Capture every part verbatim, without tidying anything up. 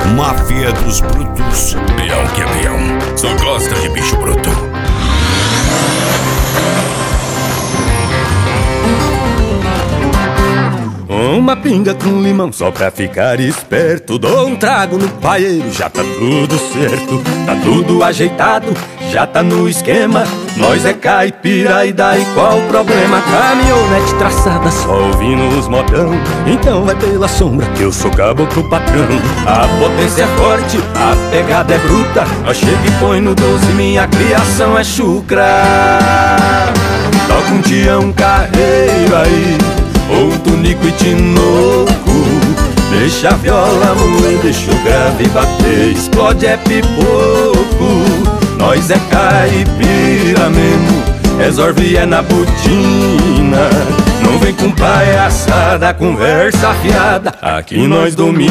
Máfia dos Brutos. Peão que é peão, só gosta de bicho bruto. Uma pinga com limão só pra ficar esperto. Dou um trago no paeiro, já tá tudo certo. Tá tudo ajeitado, já tá no esquema. Nós é caipira e daí qual o problema? Caminhonete traçada, só ouvindo os modão. Então vai pela sombra que eu sou caboclo patrão. A potência é forte, a pegada é bruta. Nós chega e põe no doze, minha criação é chucra. Toca um tião carreiro aí, ou um tunico e tinoco. Deixa a viola moer, deixa o grave bater. Explode é pipoco. Nós é caipira mesmo, resolve é na botina. Não vem com palhaçada, conversa fiada, aqui nós domina.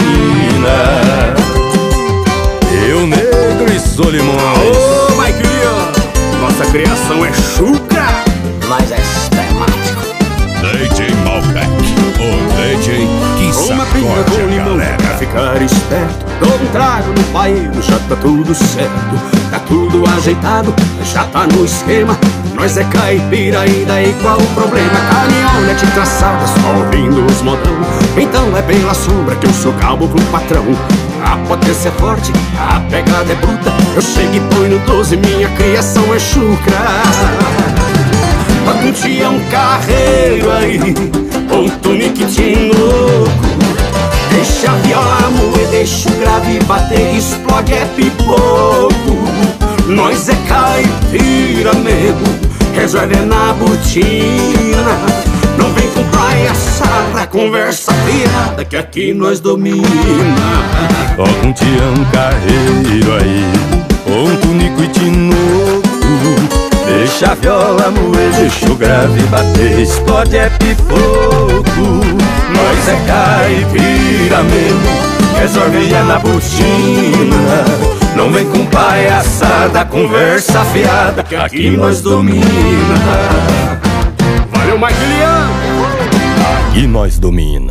Eu negro e Solimões. Ô, oh, Mike Leon, nossa criação é chucra. Nós é sistemático. D J Malbec, o D J que Uma pinga sacode com a limão pra galera. ficar esperto. Dou um trago no paeiro, já tá tudo certo. Tá tudo ajeitado, já tá no esquema. Nós é caipira e daí qual o problema? Caminhonete traçada, só ouvindo os modão. Então é pela sombra que eu sou caboclo patrão. A potência é forte, a pegada é bruta. Eu chego e põe no doze, minha criação é chucra. Bota um tião carreiro aí, ou um tunique tinoco. Deixa a viola moer, deixa o grave bater. Explode é pipoco. Nós é caipira mesmo, resolve é na botina. Não vem com palhaçada, conversa fiada, que aqui nós domina. Toca um tião carreiro aí, ou um tunico e tinoco. Deixa a viola moer, deixa o grave bater. Explode é pipoco. Nós é caipira mesmo, resolve é na botina. Não vem com palhaçada, conversa fiada, que aqui nós domina. Valeu, Mike Leon. Aqui nós domina.